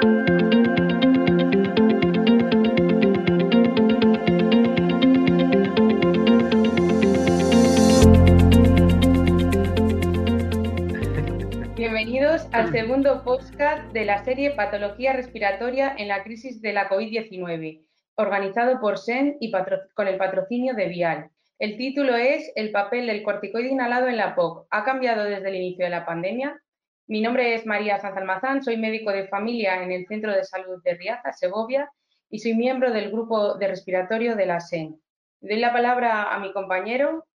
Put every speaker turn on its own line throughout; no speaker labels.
Bienvenidos al segundo podcast de la serie Patología Respiratoria en la crisis de la COVID-19, organizado por SEN y con el patrocinio de Vial. El título es El papel del corticoide inhalado en la POC. ¿Ha cambiado desde el inicio de la pandemia? Mi nombre es María Sanz Almazán, soy médico de familia en el Centro de Salud de Riaza, Segovia, y soy miembro del grupo de respiratorio de la SEN. Doy la palabra a mi compañero.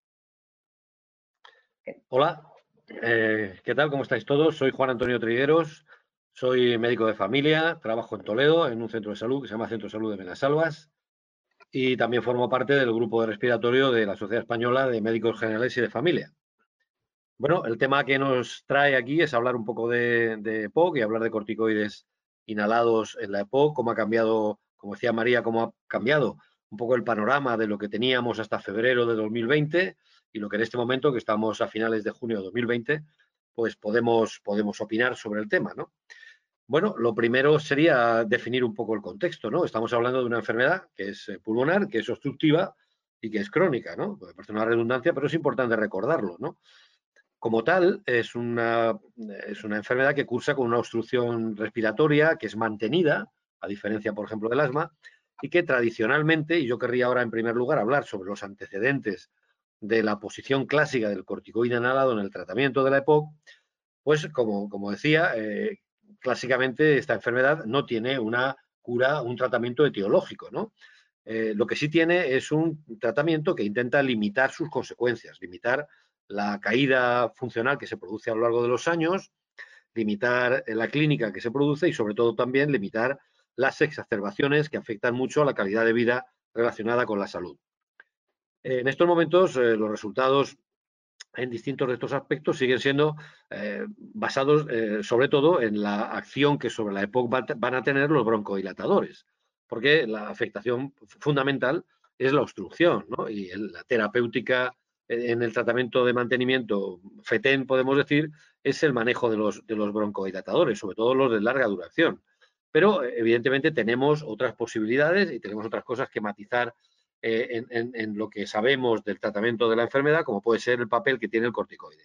Hola, ¿qué tal? ¿Cómo estáis todos? Soy Juan Antonio Trigueros, soy médico de familia, trabajo en Toledo, en un centro de salud que se llama Centro de Salud de Benasalvas, y también formo parte del grupo de respiratorio de la Sociedad Española de Médicos Generales y de Familia. Bueno, el tema que nos trae aquí es hablar un poco de EPOC y hablar de corticoides inhalados en la EPOC, cómo ha cambiado, como decía María, cómo ha cambiado un poco el panorama de lo que teníamos hasta febrero de 2020 y lo que en este momento, que estamos a finales de junio de 2020, pues podemos opinar sobre el tema, ¿no? Bueno, lo primero sería definir un poco el contexto, ¿no? Estamos hablando de una enfermedad que es pulmonar, que es obstructiva y que es crónica, ¿no? Puede parecer una redundancia, pero es importante recordarlo, ¿no? Como tal, es una enfermedad que cursa con una obstrucción respiratoria que es mantenida, a diferencia, por ejemplo, del asma, y que tradicionalmente, y yo querría ahora en primer lugar hablar sobre los antecedentes de la posición clásica del corticoide inhalado en el tratamiento de la EPOC, pues como decía, clásicamente esta enfermedad no tiene una cura, un tratamiento etiológico, ¿no? Lo que sí tiene es un tratamiento que intenta limitar sus consecuencias, limitar la caída funcional que se produce a lo largo de los años, limitar la clínica que se produce y sobre todo también limitar las exacerbaciones que afectan mucho a la calidad de vida relacionada con la salud. En estos momentos los resultados en distintos de estos aspectos siguen siendo basados sobre todo en la acción que sobre la EPOC van a tener los broncodilatadores, porque la afectación fundamental es la obstrucción, ¿no? Y la terapéutica en el tratamiento de mantenimiento FETEN, podemos decir, es el manejo de los broncodilatadores, sobre todo los de larga duración. Pero evidentemente tenemos otras posibilidades y tenemos otras cosas que matizar en lo que sabemos del tratamiento de la enfermedad, como puede ser el papel que tiene el corticoide.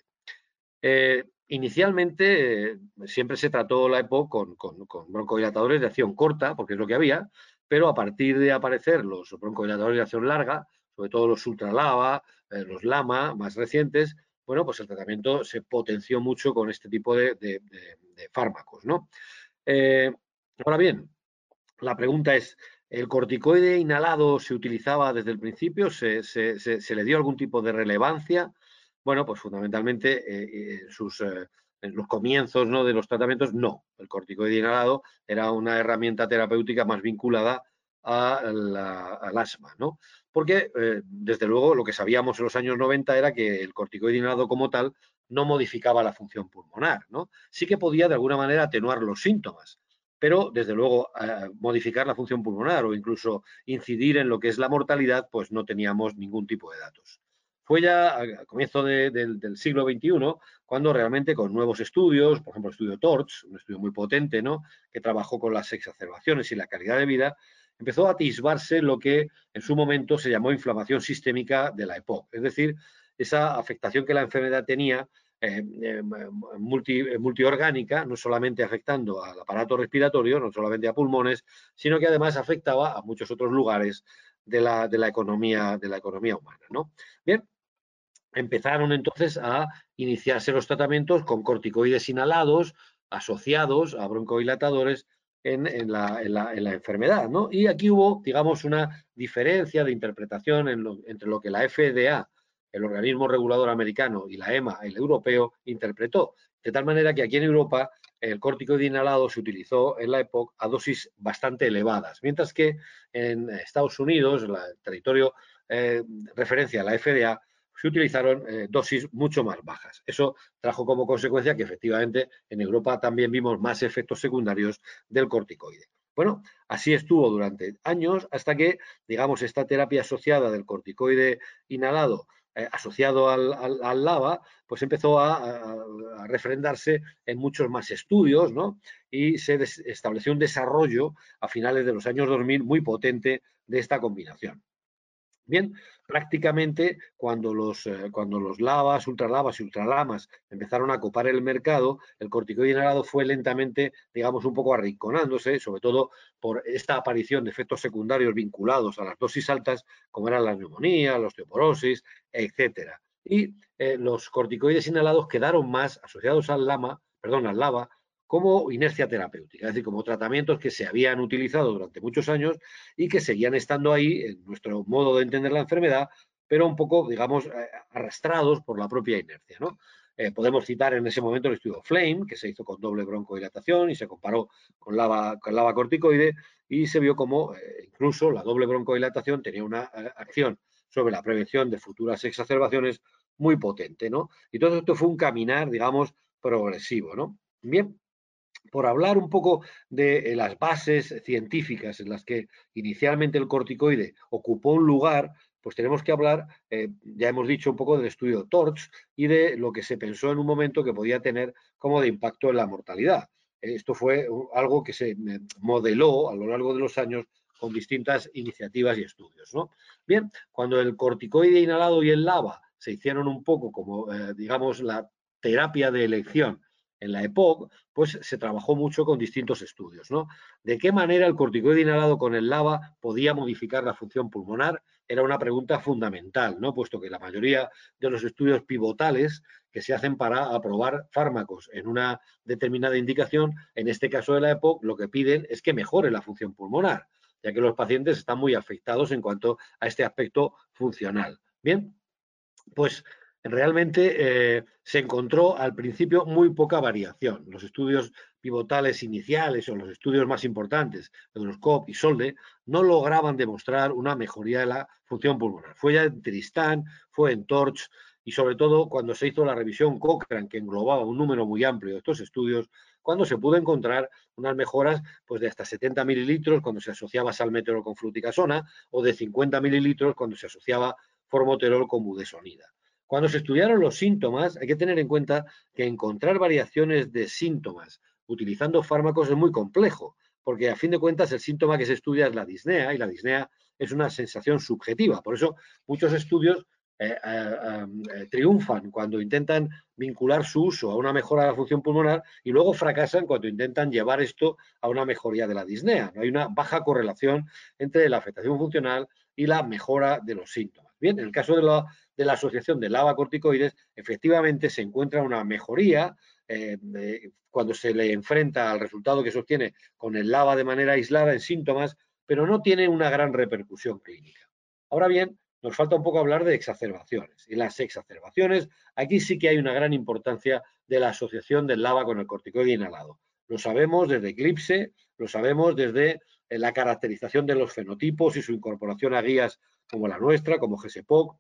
Inicialmente siempre se trató la EPOC con broncodilatadores de acción corta, porque es lo que había, pero a partir de aparecer los broncodilatadores de acción larga, sobre todo los ultralava, los LAMA más recientes, bueno, pues el tratamiento se potenció mucho con este tipo de fármacos, ¿no? Ahora bien, la pregunta es, ¿el corticoide inhalado se utilizaba desde el principio? ¿Se le dio algún tipo de relevancia? Bueno, pues fundamentalmente en los comienzos, ¿no?, de los tratamientos, no. El corticoide inhalado era una herramienta terapéutica más vinculada al asma, ¿no? Porque, desde luego, lo que sabíamos en los años 90 era que el corticoide inhalado como tal no modificaba la función pulmonar, ¿no? Sí que podía, de alguna manera, atenuar los síntomas, pero desde luego modificar la función pulmonar o incluso incidir en lo que es la mortalidad, pues no teníamos ningún tipo de datos. Fue ya a comienzo del siglo XXI cuando realmente con nuevos estudios, por ejemplo el estudio TORCH, un estudio muy potente, ¿no?, que trabajó con las exacerbaciones y la calidad de vida, empezó a atisbarse lo que en su momento se llamó inflamación sistémica de la EPOC, es decir, esa afectación que la enfermedad tenía multiorgánica, no solamente afectando al aparato respiratorio, no solamente a pulmones, sino que además afectaba a muchos otros lugares de la economía humana, ¿no? Bien, empezaron entonces a iniciarse los tratamientos con corticoides inhalados asociados a broncodilatadores en la enfermedad, ¿no? Y aquí hubo, digamos, una diferencia de interpretación entre lo que la FDA, el organismo regulador americano, y la EMA, el europeo, interpretó. De tal manera que aquí en Europa el corticoide inhalado se utilizó en la EPOC a dosis bastante elevadas, mientras que en Estados Unidos, el territorio referencia a la FDA, se utilizaron dosis mucho más bajas. Eso trajo como consecuencia que efectivamente en Europa también vimos más efectos secundarios del corticoide. Bueno, así estuvo durante años hasta que, digamos, esta terapia asociada del corticoide inhalado asociado al lava, pues empezó a refrendarse en muchos más estudios, ¿no? Y se estableció un desarrollo a finales de los años 2000 muy potente de esta combinación. Bien, prácticamente cuando los lavas, ultralavas y ultralamas empezaron a copar el mercado, el corticoide inhalado fue lentamente, digamos, un poco arrinconándose, sobre todo por esta aparición de efectos secundarios vinculados a las dosis altas, como eran la neumonía, la osteoporosis, etcétera. Y los corticoides inhalados quedaron más asociados al lava, como inercia terapéutica, es decir, como tratamientos que se habían utilizado durante muchos años y que seguían estando ahí en nuestro modo de entender la enfermedad, pero un poco, digamos, arrastrados por la propia inercia, ¿no? Podemos citar en ese momento el estudio FLAME, que se hizo con doble broncodilatación y se comparó con lava corticoide y se vio como incluso la doble broncodilatación tenía una acción sobre la prevención de futuras exacerbaciones muy potente, ¿no? Y todo esto fue un caminar, digamos, progresivo, ¿no? Bien, por hablar un poco de las bases científicas en las que inicialmente el corticoide ocupó un lugar, pues tenemos que hablar, ya hemos dicho un poco del estudio TORCH y de lo que se pensó en un momento que podía tener como de impacto en la mortalidad. Esto fue algo que se modeló a lo largo de los años con distintas iniciativas y estudios, ¿no? Bien, cuando el corticoide inhalado y el lava se hicieron un poco como, digamos, la terapia de elección en la EPOC, pues se trabajó mucho con distintos estudios, ¿no? ¿De qué manera el corticoide inhalado con el lava podía modificar la función pulmonar? Era una pregunta fundamental, ¿no? Puesto que la mayoría de los estudios pivotales que se hacen para aprobar fármacos en una determinada indicación, en este caso de la EPOC, lo que piden es que mejore la función pulmonar, ya que los pacientes están muy afectados en cuanto a este aspecto funcional. Bien, pues realmente se encontró al principio muy poca variación. Los estudios pivotales iniciales o los estudios más importantes, Euroscope y Solde, no lograban demostrar una mejoría de la función pulmonar. Fue ya en Tristan, fue en Torch y sobre todo cuando se hizo la revisión Cochrane, que englobaba un número muy amplio de estos estudios, cuando se pudo encontrar unas mejoras pues, de hasta 70 mililitros cuando se asociaba salmeterol con fluticasona o de 50 mililitros cuando se asociaba formoterol con budesonida. Cuando se estudiaron los síntomas, hay que tener en cuenta que encontrar variaciones de síntomas utilizando fármacos es muy complejo, porque a fin de cuentas el síntoma que se estudia es la disnea y la disnea es una sensación subjetiva. Por eso muchos estudios triunfan cuando intentan vincular su uso a una mejora de la función pulmonar y luego fracasan cuando intentan llevar esto a una mejoría de la disnea. Hay una baja correlación entre la afectación funcional y la mejora de los síntomas. Bien, en el caso de la asociación de lavacorticoides, efectivamente se encuentra una mejoría cuando se le enfrenta al resultado que se obtiene con el lava de manera aislada en síntomas, pero no tiene una gran repercusión clínica. Ahora bien, nos falta un poco hablar de exacerbaciones. Y las exacerbaciones, aquí sí que hay una gran importancia de la asociación del lava con el corticoide inhalado. Lo sabemos desde Eclipse, lo sabemos desde la caracterización de los fenotipos y su incorporación a guías como la nuestra, como GSPOC.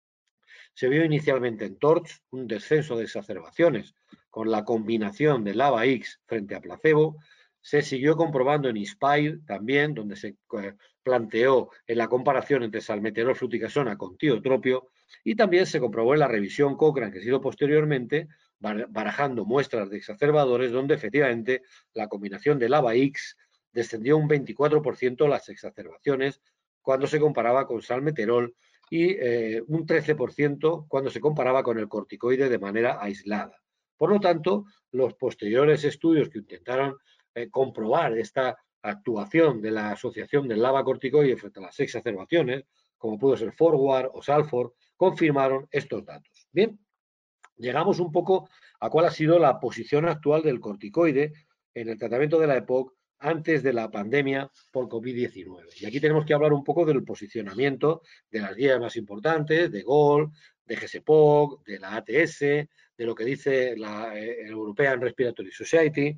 Se vio inicialmente en TORCH un descenso de exacerbaciones con la combinación de lava X frente a placebo. Se siguió comprobando en INSPIRE también, donde se planteó en la comparación entre salmeterol fluticasona con tiotropio, y también se comprobó en la revisión Cochrane, que se hizo posteriormente, barajando muestras de exacerbadores, donde efectivamente la combinación de lava X descendió un 24% las exacerbaciones cuando se comparaba con salmeterol y un 13% cuando se comparaba con el corticoide de manera aislada. Por lo tanto, los posteriores estudios que intentaron comprobar esta actuación de la asociación del lava corticoide frente a las exacerbaciones, como pudo ser Forward o Salford, confirmaron estos datos. Bien, llegamos un poco a cuál ha sido la posición actual del corticoide en el tratamiento de la EPOC antes de la pandemia por COVID-19. Y aquí tenemos que hablar un poco del posicionamiento de las guías más importantes, de GOL, de GSPOC, de la ATS, de lo que dice la European Respiratory Society,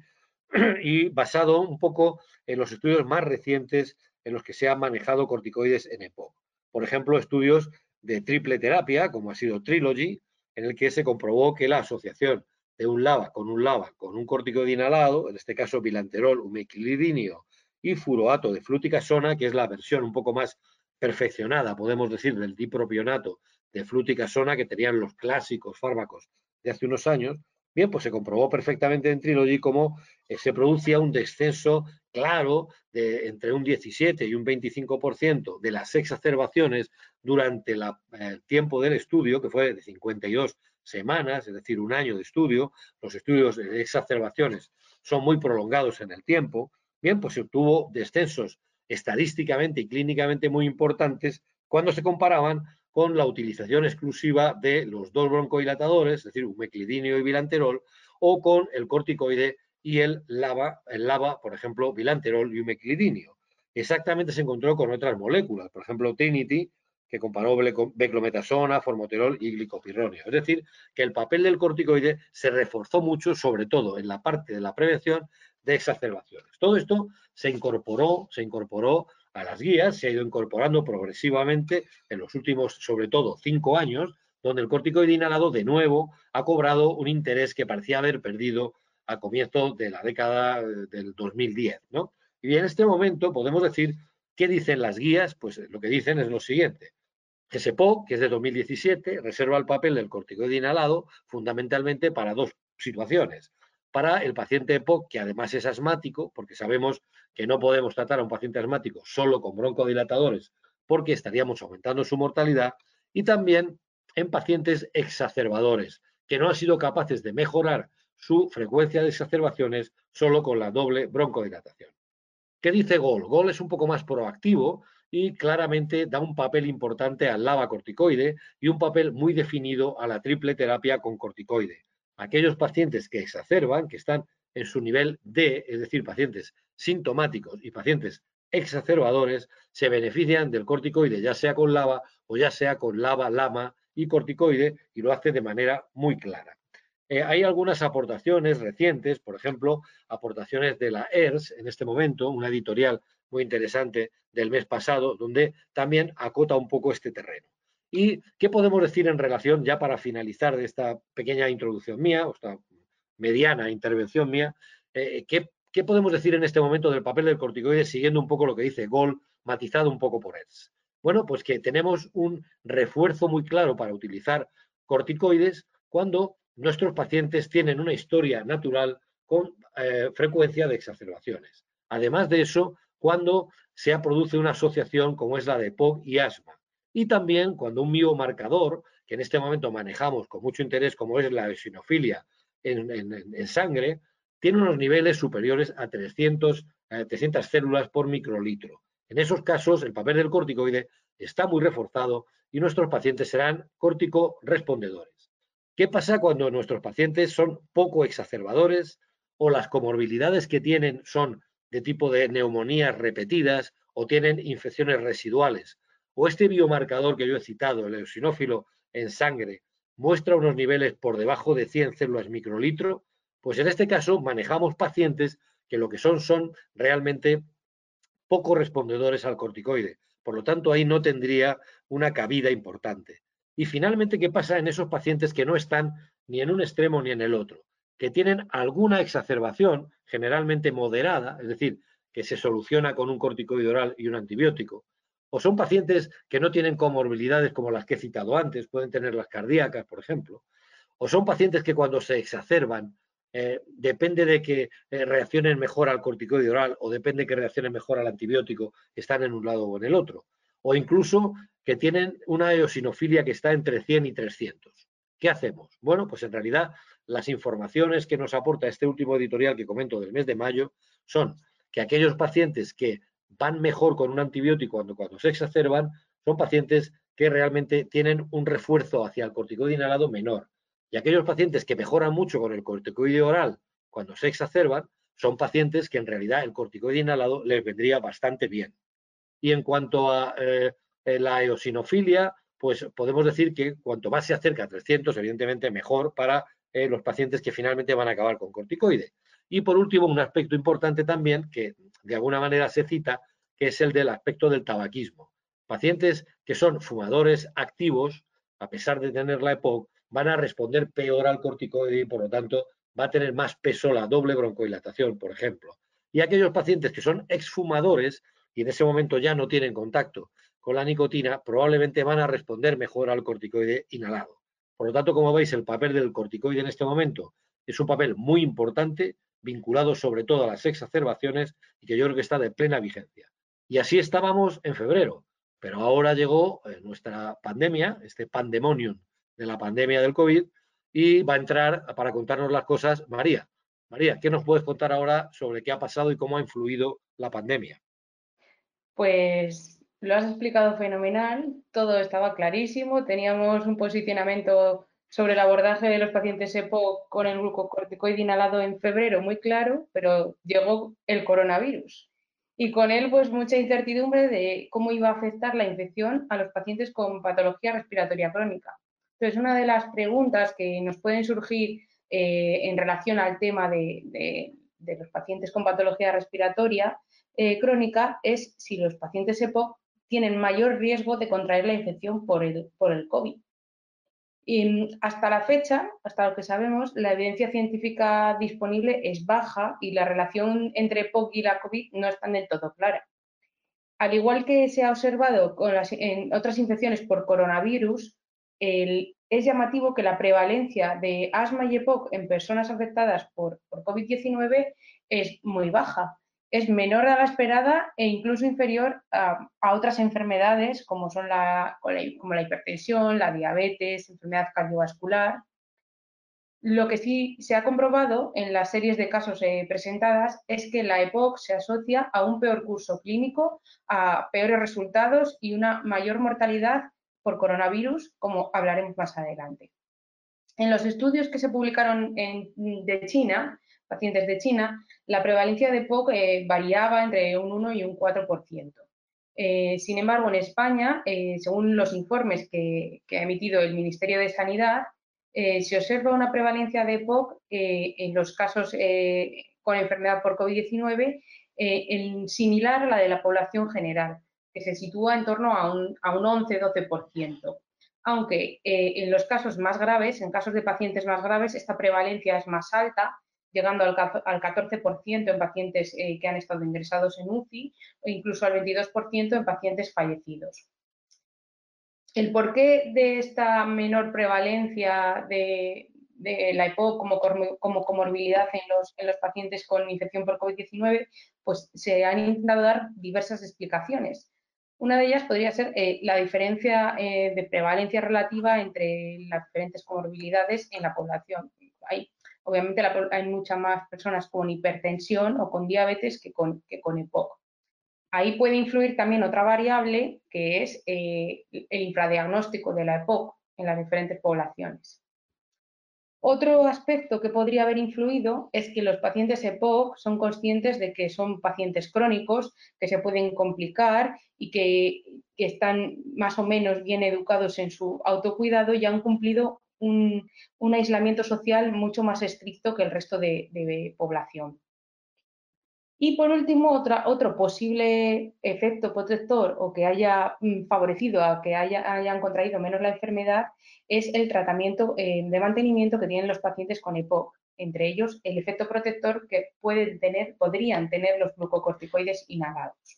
y basado un poco en los estudios más recientes en los que se han manejado corticoides en EPOC. Por ejemplo, estudios de triple terapia, como ha sido Trilogy, en el que se comprobó que la asociación de un lava con un corticoide inhalado, en este caso bilanterol, umequilidinio y furoato de fluticasona, que es la versión un poco más perfeccionada, podemos decir, del dipropionato de fluticasona que tenían los clásicos fármacos de hace unos años, bien, pues se comprobó perfectamente en Trilogy cómo se producía un descenso claro de entre un 17 y un 25% de las exacerbaciones durante el tiempo del estudio, que fue de 52 semanas, es decir, un año de estudio. Los estudios de exacerbaciones son muy prolongados en el tiempo. Bien, pues se obtuvo descensos estadísticamente y clínicamente muy importantes cuando se comparaban con la utilización exclusiva de los dos broncodilatadores, es decir, umeclidinio y bilanterol, o con el corticoide y el LABA, por ejemplo, bilanterol y umeclidinio. Exactamente se encontró con otras moléculas, por ejemplo, Trinity, que comparó beclometasona, formoterol y glicopirronio. Es decir, que el papel del corticoide se reforzó mucho, sobre todo en la parte de la prevención de exacerbaciones. Todo esto se incorporó a las guías, se ha ido incorporando progresivamente en los últimos, sobre todo, 5 años, donde el corticoide inhalado de nuevo ha cobrado un interés que parecía haber perdido a comienzos de la década del 2010, ¿no? Y en este momento podemos decir, ¿qué dicen las guías? Pues lo que dicen es lo siguiente. GSPOC, que es de 2017, reserva el papel del corticoide inhalado fundamentalmente para dos situaciones. Para el paciente EPOC, que además es asmático, porque sabemos que no podemos tratar a un paciente asmático solo con broncodilatadores porque estaríamos aumentando su mortalidad, y también en pacientes exacerbadores, que no han sido capaces de mejorar su frecuencia de exacerbaciones solo con la doble broncodilatación. ¿Qué dice Gol? Gol es un poco más proactivo y claramente da un papel importante al lavacorticoide y un papel muy definido a la triple terapia con corticoide. Aquellos pacientes que exacerban, que están en su nivel D, es decir, pacientes sintomáticos y pacientes exacerbadores, se benefician del corticoide, ya sea con lava o ya sea con lava, lama y corticoide, y lo hace de manera muy clara. Hay algunas aportaciones recientes, por ejemplo, aportaciones de la ERS en este momento, una editorial muy interesante del mes pasado, donde también acota un poco este terreno. ¿Y qué podemos decir en relación, ya para finalizar de esta pequeña introducción mía, o esta mediana intervención mía, qué podemos decir en este momento del papel del corticoide, siguiendo un poco lo que dice Gol, matizado un poco por ERS? Bueno, pues que tenemos un refuerzo muy claro para utilizar corticoides cuando nuestros pacientes tienen una historia natural con frecuencia de exacerbaciones. Además de eso, cuando se produce una asociación como es la de POC y asma. Y también cuando un biomarcador, que en este momento manejamos con mucho interés, como es la eosinofilia en sangre, tiene unos niveles superiores a 300 células por microlitro. En esos casos, el papel del corticoide está muy reforzado y nuestros pacientes serán corticorespondedores. ¿Qué pasa cuando nuestros pacientes son poco exacerbadores o las comorbilidades que tienen son de tipo de neumonías repetidas o tienen infecciones residuales? O este biomarcador que yo he citado, el eosinófilo en sangre, muestra unos niveles por debajo de 100 células microlitro, pues en este caso manejamos pacientes que lo que son realmente poco respondedores al corticoide. Por lo tanto, ahí no tendría una cabida importante. Y finalmente, ¿qué pasa en esos pacientes que no están ni en un extremo ni en el otro? Que tienen alguna exacerbación, generalmente moderada, es decir, que se soluciona con un corticoide oral y un antibiótico. O son pacientes que no tienen comorbilidades como las que he citado antes, pueden tener las cardíacas, por ejemplo. O son pacientes que cuando se exacerban depende de que reaccionen mejor al corticoide oral o depende de que reaccionen mejor al antibiótico, están en un lado o en el otro. O incluso que tienen una eosinofilia que está entre 100 y 300. ¿Qué hacemos? Bueno, pues en realidad las informaciones que nos aporta este último editorial que comento del mes de mayo son que aquellos pacientes que van mejor con un antibiótico cuando se exacerban son pacientes que realmente tienen un refuerzo hacia el corticoide inhalado menor. Y aquellos pacientes que mejoran mucho con el corticoide oral cuando se exacerban son pacientes que en realidad el corticoide inhalado les vendría bastante bien. Y en cuanto a la eosinofilia, pues podemos decir que cuanto más se acerca a 300, evidentemente mejor para los pacientes que finalmente van a acabar con corticoide. Y por último, un aspecto importante también que de alguna manera se cita, que es el del aspecto del tabaquismo. Pacientes que son fumadores activos, a pesar de tener la EPOC, van a responder peor al corticoide y por lo tanto va a tener más peso la doble broncodilatación, por ejemplo. Y aquellos pacientes que son exfumadores y en ese momento ya no tienen contacto con la nicotina probablemente van a responder mejor al corticoide inhalado. Por lo tanto, como veis, el papel del corticoide en este momento es un papel muy importante, vinculado sobre todo a las exacerbaciones y que yo creo que está de plena vigencia. Y así estábamos en febrero, pero ahora llegó nuestra pandemia, este pandemonium de la pandemia del COVID, y va a entrar para contarnos las cosas María. María, ¿qué nos puedes contar ahora sobre qué ha pasado y cómo ha influido la pandemia?
Pues lo has explicado fenomenal, todo estaba clarísimo, teníamos un posicionamiento sobre el abordaje de los pacientes EPOC con el glucocorticoide inhalado en febrero muy claro, pero llegó el coronavirus y con él pues mucha incertidumbre de cómo iba a afectar la infección a los pacientes con patología respiratoria crónica. Entonces, una de las preguntas que nos pueden surgir en relación al tema de los pacientes con patología respiratoria crónica es si los pacientes EPOC tienen mayor riesgo de contraer la infección por el COVID. Y hasta la fecha, hasta lo que sabemos, la evidencia científica disponible es baja y la relación entre EPOC y la COVID no está del todo clara. Al igual que se ha observado en otras infecciones por coronavirus, es llamativo que la prevalencia de asma y EPOC en personas afectadas por COVID-19 es muy baja. Es menor a la esperada e incluso inferior a otras enfermedades como son como la hipertensión, la diabetes, enfermedad cardiovascular. Lo que sí se ha comprobado en las series de casos presentadas es que la EPOC se asocia a un peor curso clínico, a peores resultados y una mayor mortalidad por coronavirus, como hablaremos más adelante. En los estudios que se publicaron de China, pacientes de China, la prevalencia de EPOC variaba entre un 1 y un 4%. Sin embargo, en España, según los informes que ha emitido el Ministerio de Sanidad, se observa una prevalencia de EPOC en los casos con enfermedad por COVID-19 similar a la de la población general, que se sitúa en torno a un 11-12%. Aunque en los casos más graves, en casos de pacientes más graves, esta prevalencia es más alta, llegando al 14% en pacientes que han estado ingresados en UCI o incluso al 22% en pacientes fallecidos. El porqué de esta menor prevalencia de la EPOC como comorbilidad en los pacientes con infección por COVID-19, pues se han intentado dar diversas explicaciones. Una de ellas podría ser la diferencia de prevalencia relativa entre las diferentes comorbilidades en la población. Obviamente hay muchas más personas con hipertensión o con diabetes que con EPOC. Ahí puede influir también otra variable que es el infradiagnóstico de la EPOC en las diferentes poblaciones. Otro aspecto que podría haber influido es que los pacientes EPOC son conscientes de que son pacientes crónicos, que se pueden complicar y que están más o menos bien educados en su autocuidado y han cumplido un aislamiento social mucho más estricto que el resto de población. Y por último, otro posible efecto protector o que haya favorecido a que hayan contraído menos la enfermedad es el tratamiento de mantenimiento que tienen los pacientes con EPOC, entre ellos el efecto protector que podrían tener los glucocorticoides inhalados.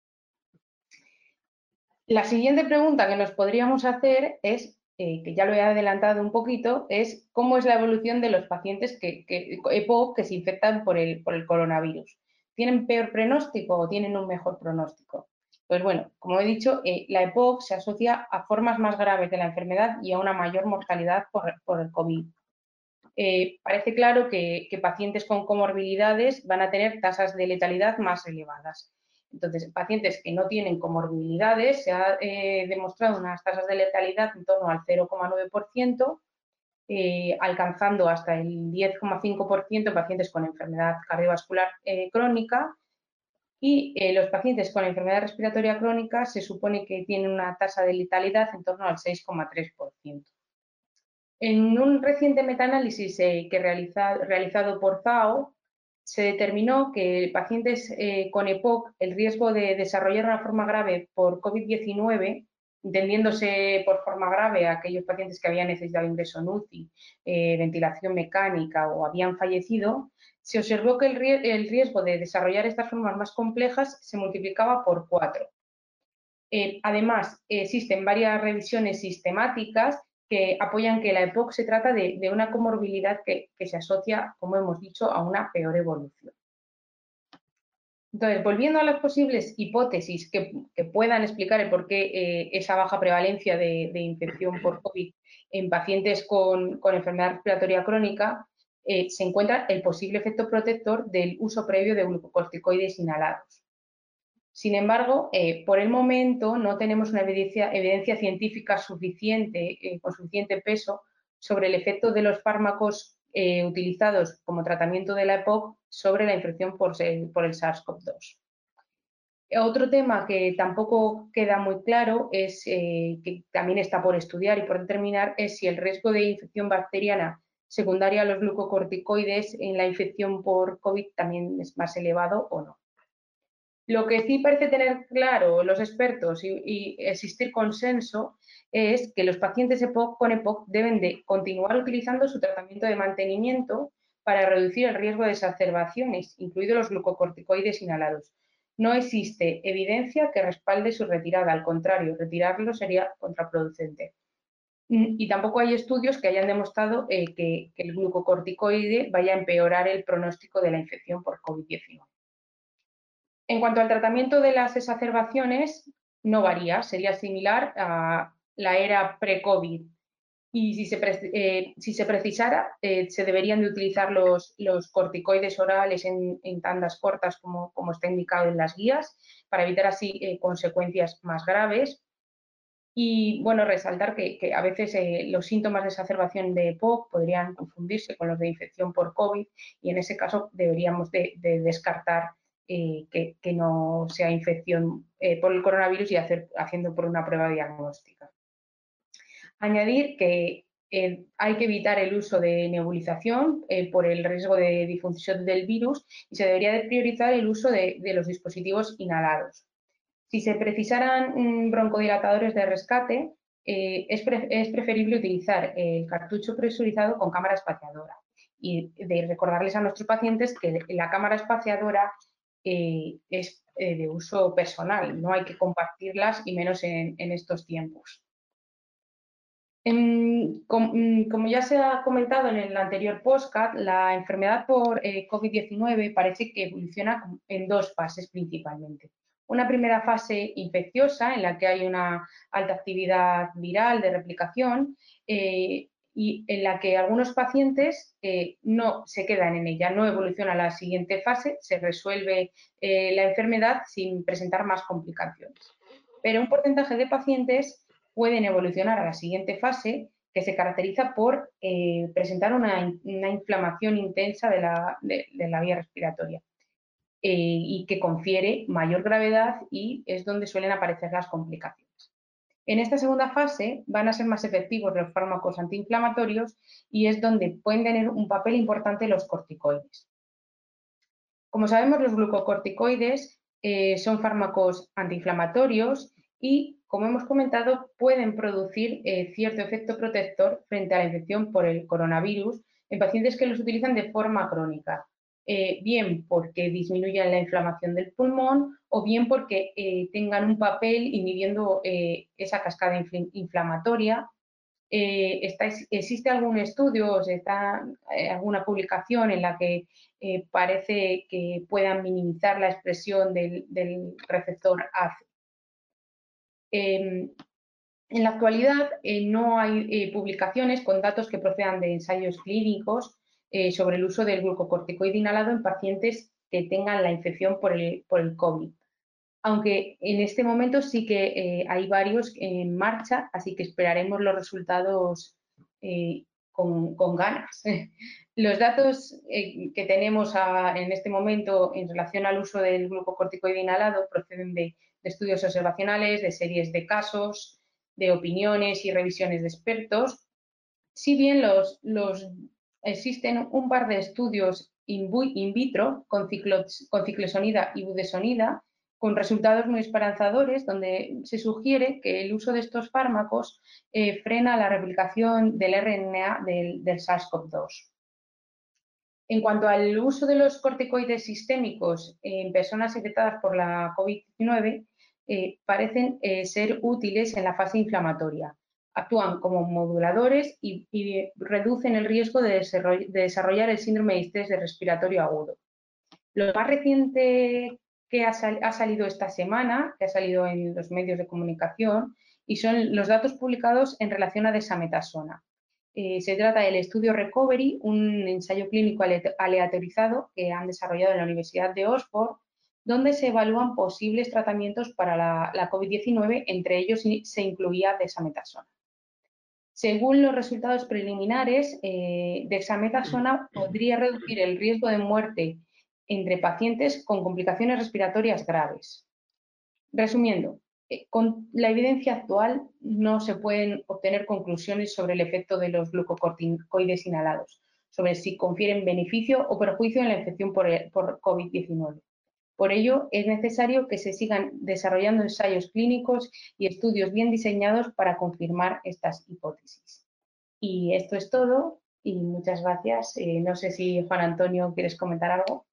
La siguiente pregunta que nos podríamos hacer es, que ya lo he adelantado un poquito, es cómo es la evolución de los pacientes EPOC que se infectan por el coronavirus. ¿Tienen peor pronóstico o tienen un mejor pronóstico? Pues bueno, como he dicho, la EPOC se asocia a formas más graves de la enfermedad y a una mayor mortalidad por el COVID. Parece claro que pacientes con comorbilidades van a tener tasas de letalidad más elevadas. Entonces, pacientes que no tienen comorbilidades, se ha demostrado unas tasas de letalidad en torno al 0,9%, alcanzando hasta el 10,5% en pacientes con enfermedad cardiovascular crónica, y los pacientes con enfermedad respiratoria crónica se supone que tienen una tasa de letalidad en torno al 6,3%. En un reciente metaanálisis realizado por ZAO, se determinó que pacientes con EPOC, el riesgo de desarrollar una forma grave por COVID-19, entendiéndose por forma grave a aquellos pacientes que habían necesitado ingreso en UCI, ventilación mecánica o habían fallecido, se observó que el riesgo de desarrollar estas formas más complejas se multiplicaba por 4. Además, existen varias revisiones sistemáticas que apoyan que la EPOC se trata de una comorbilidad que se asocia, como hemos dicho, a una peor evolución. Entonces, volviendo a las posibles hipótesis que puedan explicar el por qué esa baja prevalencia de infección por COVID en pacientes con enfermedad respiratoria crónica, se encuentra el posible efecto protector del uso previo de glucocorticoides inhalados. Sin embargo, por el momento no tenemos una evidencia científica suficiente, con suficiente peso, sobre el efecto de los fármacos utilizados como tratamiento de la EPOC sobre la infección por el SARS-CoV-2. Otro tema que tampoco queda muy claro es, que también está por estudiar y por determinar, es si el riesgo de infección bacteriana secundaria a los glucocorticoides en la infección por COVID también es más elevado o no. Lo que sí parece tener claro los expertos y existir consenso es que los pacientes con EPOC deben de continuar utilizando su tratamiento de mantenimiento para reducir el riesgo de exacerbaciones, incluidos los glucocorticoides inhalados. No existe evidencia que respalde su retirada, al contrario, retirarlo sería contraproducente. Y tampoco hay estudios que hayan demostrado que el glucocorticoide vaya a empeorar el pronóstico de la infección por COVID-19. En cuanto al tratamiento de las exacerbaciones, no varía, sería similar a la era pre-COVID. Y si se precisara, se deberían de utilizar los corticoides orales en tandas cortas, como está indicado en las guías, para evitar así consecuencias más graves. Y bueno, resaltar que a veces los síntomas de exacerbación de EPOC podrían confundirse con los de infección por COVID, y en ese caso deberíamos de descartar que no sea infección por el coronavirus y haciendo por una prueba diagnóstica. Añadir que hay que evitar el uso de nebulización por el riesgo de difusión del virus, y se debería de priorizar el uso de los dispositivos inhalados. Si se precisaran broncodilatadores de rescate, es preferible utilizar el cartucho presurizado con cámara espaciadora, y de recordarles a nuestros pacientes que la cámara espaciadora es de uso personal, no hay que compartirlas, y menos en estos tiempos. Como ya se ha comentado en el anterior podcast, la enfermedad por COVID-19 parece que evoluciona en dos fases principalmente. Una primera fase infecciosa, en la que hay una alta actividad viral de replicación, y en la que algunos pacientes no se quedan en ella, no evoluciona a la siguiente fase, se resuelve la enfermedad sin presentar más complicaciones. Pero un porcentaje de pacientes pueden evolucionar a la siguiente fase, que se caracteriza por presentar una inflamación intensa de la vía respiratoria, y que confiere mayor gravedad, y es donde suelen aparecer las complicaciones. En esta segunda fase van a ser más efectivos los fármacos antiinflamatorios, y es donde pueden tener un papel importante los corticoides. Como sabemos, los glucocorticoides son fármacos antiinflamatorios y, como hemos comentado, pueden producir cierto efecto protector frente a la infección por el coronavirus en pacientes que los utilizan de forma crónica, bien porque disminuyan la inflamación del pulmón, o bien porque tengan un papel inhibiendo esa cascada inflamatoria. ¿Existe algún estudio, o está alguna publicación en la que parece que puedan minimizar la expresión del receptor ACE? En la actualidad no hay publicaciones con datos que procedan de ensayos clínicos sobre el uso del glucocorticoide inhalado en pacientes que tengan la infección por el COVID. Aunque en este momento sí que hay varios en marcha, así que esperaremos los resultados con ganas. Los datos que tenemos en este momento en relación al uso del glucocorticoide inhalado proceden de estudios observacionales, de series de casos, de opiniones y revisiones de expertos. Si bien existen un par de estudios in vitro con ciclosonida y budesonida, con resultados muy esperanzadores, donde se sugiere que el uso de estos fármacos frena la replicación del RNA del SARS-CoV-2. En cuanto al uso de los corticoides sistémicos en personas infectadas por la COVID-19, parecen ser útiles en la fase inflamatoria. Actúan como moduladores y reducen el riesgo de desarrollar el síndrome de estrés respiratorio agudo. Lo más reciente que ha salido esta semana, que ha salido en los medios de comunicación, y son los datos publicados en relación a desametasona. Se trata del estudio Recovery, un ensayo clínico aleatorizado que han desarrollado en la Universidad de Oxford, donde se evalúan posibles tratamientos para la COVID-19, entre ellos se incluía desametasona. Según los resultados preliminares, dexametasona podría reducir el riesgo de muerte entre pacientes con complicaciones respiratorias graves. Resumiendo, con la evidencia actual no se pueden obtener conclusiones sobre el efecto de los glucocorticoides inhalados, sobre si confieren beneficio o perjuicio en la infección por COVID-19. Por ello, es necesario que se sigan desarrollando ensayos clínicos y estudios bien diseñados para confirmar estas hipótesis. Y esto es todo y muchas gracias. No sé si Juan Antonio quieres comentar algo.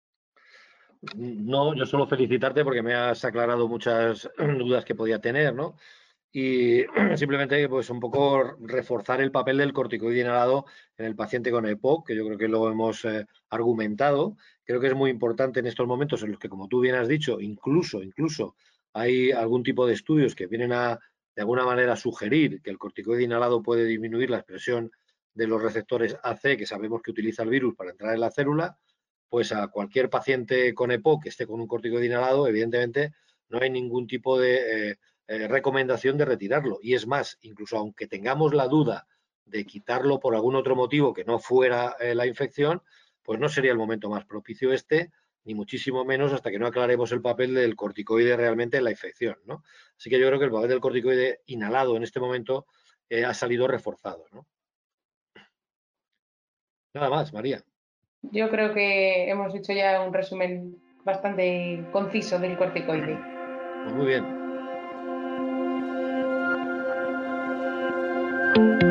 No, yo solo felicitarte porque me has aclarado muchas dudas que podía tener, ¿no? Y simplemente pues un poco reforzar el papel del corticoide inhalado en el paciente con EPOC, que yo creo que lo hemos argumentado. Creo que es muy importante en estos momentos en los que, como tú bien has dicho, incluso hay algún tipo de estudios que vienen a, de alguna manera, sugerir que el corticoide inhalado puede disminuir la expresión de los receptores AC, que sabemos que utiliza el virus para entrar en la célula. Pues a cualquier paciente con EPOC que esté con un corticoide inhalado, evidentemente no hay ningún tipo de recomendación de retirarlo. Y es más, incluso aunque tengamos la duda de quitarlo por algún otro motivo que no fuera la infección, pues no sería el momento más propicio este, ni muchísimo menos hasta que no aclaremos el papel del corticoide realmente en la infección, ¿no? Así que yo creo que el papel del corticoide inhalado en este momento ha salido reforzado, ¿no? Nada más, María.
Yo creo que hemos hecho ya un resumen bastante conciso del corticoide.
Pues muy bien.